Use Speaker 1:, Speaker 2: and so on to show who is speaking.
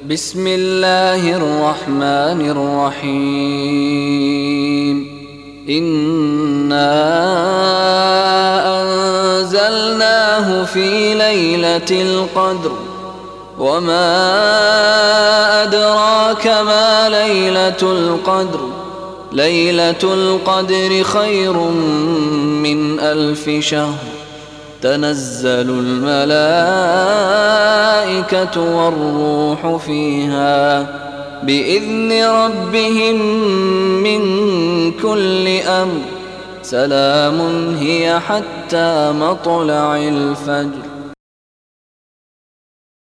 Speaker 1: بسم الله الرحمن الرحيم إنا أنزلناه في ليلة القدر وما أدراك ما ليلة القدر ليلة القدر خير من 1000 شهر تنزل الملائكة والروح فيها بإذن ربهم من كل أمر سلام هي حتى مطلع الفجر.